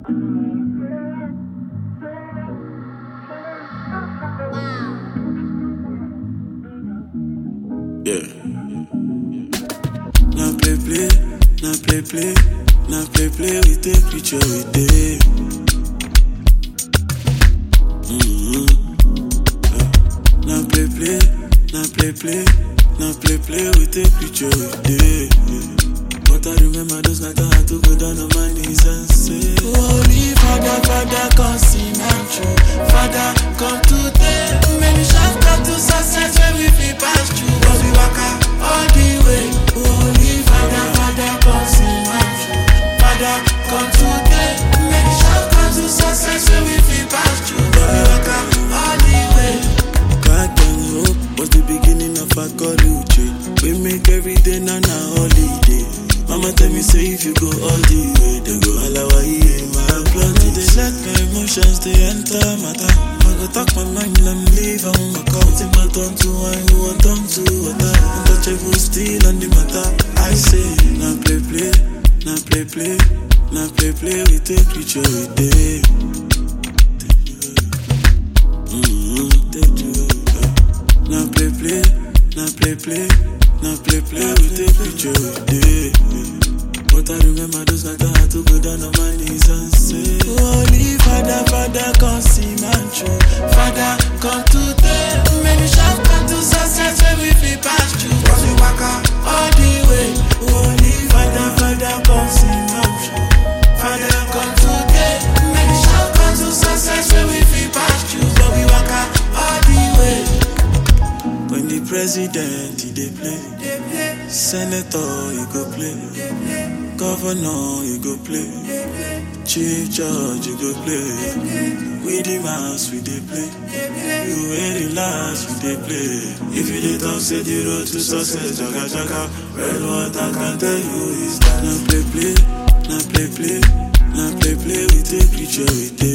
Yeah. Now play, now play, now play, we take picture with day. Now play, now play, now play, we take picture with day. But I remember those nights I had to go down on my knees and say, Holy Father, Father, come see my true. Father, come today. Many shall come to success when we feel past you. But we walk out all the way. Holy Father, Father, come see my true. Father, come today. Many shall come to success when we feel past you. But we walk out all the way. Back then hope was the beginning of a college. We make every day now a holiday. Mama tell me say if you go all the way, then go alawa in my blood. They let my emotions they enter matter. I go talk my mind and leave on my couch. Take my tongue to wine, who want tongue to water. Untouchable still on the matter. I say, now play, now play, now play, we take picture with day. Now play, now play, now play, we take picture with day. But I remember those nights I had to go down on my knees and say, Holy Father, Father, come see my true. Father, come today. Many shall come to success when we feel past you. Cause we walk out all the way. Holy Father, Father, come see my true. Father, come today. Many shall come to success when we feel past you. But we walk out all the way. When the president, he dey play. Senator, he go play. Governor, you go play. Chief Judge, you go play. We the mass, we dey play. You wear the last, we dey play. If you dey talk, say the road to success, jaga jaga. Well, what I can tell you is that now play, now play, now play, we take picture with day.